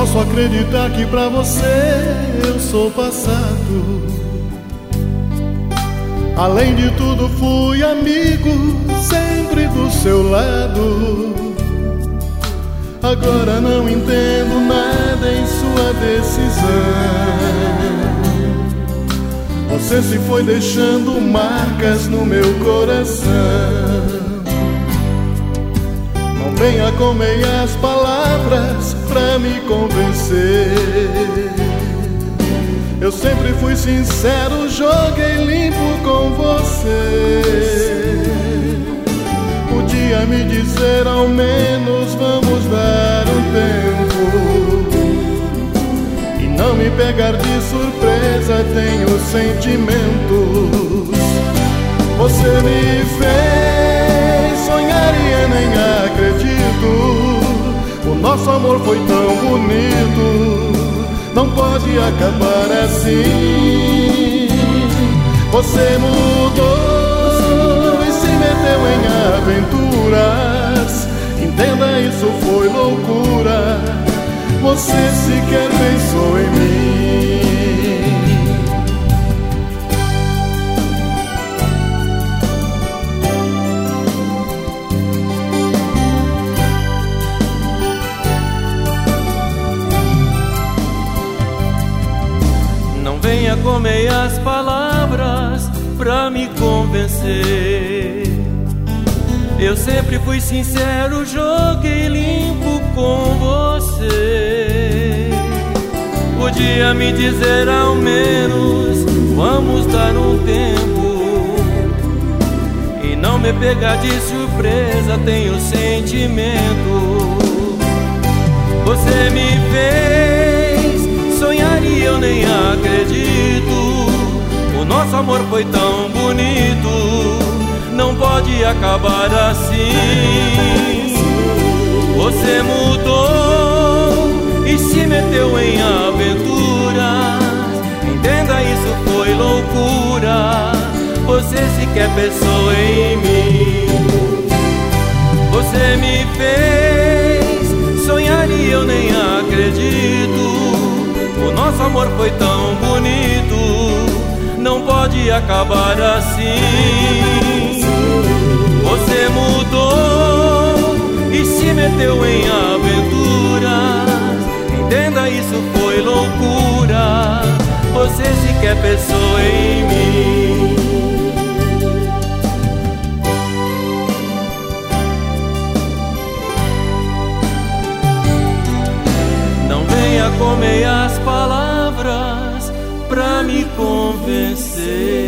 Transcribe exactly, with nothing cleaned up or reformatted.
posso acreditar que pra você eu sou passado. Além de tudo fui amigo, sempre do seu lado. Agora não entendo nada em sua decisão. Você se foi deixando marcas no meu coração. Não venha com meias palavras pra me convencer. Eu sempre fui sincero, joguei limpo com você. Podia me dizer ao menos vamos dar um tempo, e não me pegar de surpresa, tenho sentimentos. Você me fez sonhar e eu nem acredito. O nosso amor foi tão bonito, não pode acabar assim. Você mudou e se meteu em aventuras. Entenda, isso foi loucura. Você sequer pensou em mim. Venha com meias palavras pra me convencer. Eu sempre fui sincero, joguei limpo com você. Podia me dizer ao menos vamos dar um tempo, e não me pegar de surpresa, tenho sentimento. Você me fez sonhar e eu nem acredito. O nosso amor foi tão bonito, não pode acabar assim. Você mudou e se meteu em aventuras. Entenda, isso foi loucura. Você sequer pensou em mim. Você me fez sonhar e eu nem acredito. O nosso amor foi tão bonito, não pode acabar assim. Você mudou e se meteu em aventuras. Entenda, isso foi loucura. Você sequer pensou em mim. Não venha com meias palavras pra me convencer.